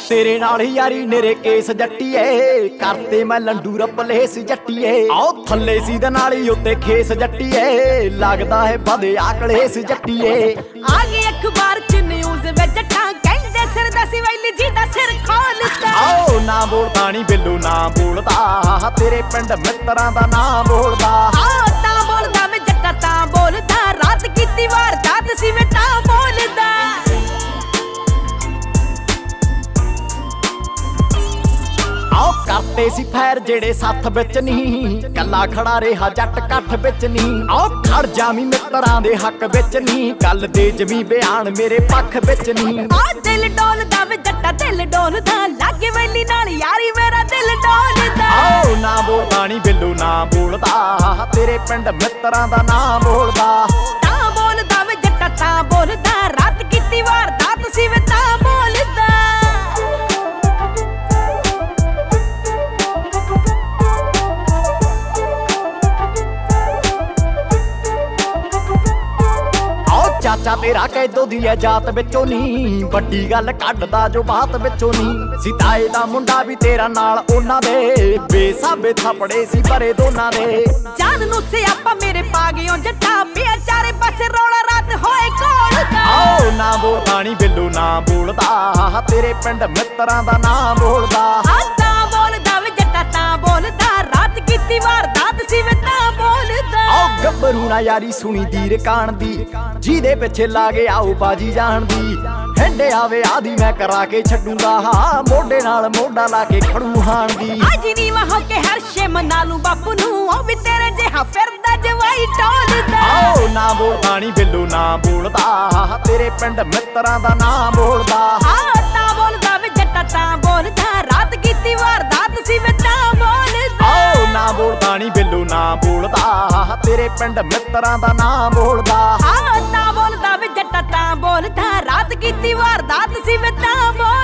तेरे नाल यारी नेरे केस जट्टीए करते मैं लंडू रपलेस जट्टीए आओ थल्ले सीधे नाली उत्ते खेस जट्टीए लगदा है बदे आकड़ेस जट्टीए आ गई अखबार च न्यूज़ वे जट्टां कहंदे सिर दा सिवैली जी दा सिर खोलदा आओ ना बोलदा नी बिल्लू ना बोलदा तेरे पिंड मित्तरां दा ना बोलदा आओ तां बोलदा वे जट्टा तां बोलदा रात कीती वारदात सी वे तां बोलदा आओ करते सी फैर जेड़े साथ बिच नहीं कल्ला खड़ा रेहा जट कट्ठ बिच नहीं आओ खड़ जामी मित्तरां दे हक बिच नहीं गल दे जमी बयान मेरे पक्ष बिच नहीं आ दिल डोलदा वे जट्टा दिल डोलदा लागे वैली नाल यारी मेरा दिल डोलदा आओ ना बोलदा नी बिल्लू ना बोलदा तेरे पिंड मित्तरां दा ना बोलदा तां बोलदा वे जट्टा तां बोलदा रात कीती वारदात सी वे तां बोलदा चाचा तेरा कैदो दी है जात बिचों नहीं बड़ी गल कड्डदा जो बात बिचों नहीं सिताए दा मुंडा भी तेरा नाल ओना दे बेसाबे थपड़े सी भरे दोना दे जान नु सियापा मेरे पा गयो जट्टा पिया चारे पासे रौला रात होए कोलदा आओ ना बोलदा नी बिल्लू ना बोलदा तेरे पिंड मित्तरां दा ना बोलदा तां बोलदा वे जट्टा तां बोलदा रात कीती वारदात सी वे तां बोलदा आओ गब्बरू ना यारी सुनी दीर कान दी ਜਿਹਦੇ ਪਿੱਛੇ ਲਾ ਕੇ ਆਓ ਬਾਜੀ ਜਾਣ ਦੀ ਹੰਡੇ ਆਵੇ ਆਦੀ ਮੈਂ ਕਰਾ ਕੇ ਛੱਡੂਗਾ ਹਾਂ ਮੋਢੇ ਨਾਲ ਮੋਢਾ ਲਾ ਕੇ ਖੜੂ ਹਾਣ ਦੀ ਅੱਜ ਨੀ ਵਾਹ ਕੇ ਹਰਸ਼ੇ ਮਨਾ ਲੂੰ ਬਾਪੂ ਨੂੰ ਉਹ ਵੀ ਤੇਰੇ ਜਿਹਾ ਫਿਰਦਾ ਜਵਾਈ ਟੋਲਦਾ ਆਓ ਨਾ ਬੋਲਦਾ ਨੀ ਬਿੱਲੂ ਨਾ ਬੋਲਦਾ ਤੇਰੇ ਪਿੰਡ ਮਿੱਤਰਾਂ ਦਾ ਨਾ ਬੋਲਦਾ ਹਾਂ ਤਾਂ ਬੋਲਦਾ ਵੇ ਜੱਟਾ ਤਾਂ ਬੋਲਦਾ ਰਾਤ ਕੀਤੀ ਵਾਰਦਾਤ ਸੀ ਵੇ ਤਾਂ ਬੋਲਦਾ ਆਓ ਨਾ ਬੋਲਦਾ ਨੀ ਬਿੱਲੂ ਨਾ ਬੋਲਦਾ ਤੇਰੇ ਪਿੰਡ ਮਿੱਤਰਾਂ ਦਾ ਨਾ ਬੋਲਦਾ ਹਾਂ ਤਾਂ ਬੋਲਦਾ ਵੇ ਜੱਟਾ ਤਾਂ ਬੋਲਦਾ ਰਾਤ ਕੀਤੀ ਵਾਰਦਾਤ ਸੀ ਵੇ ਤਾਂ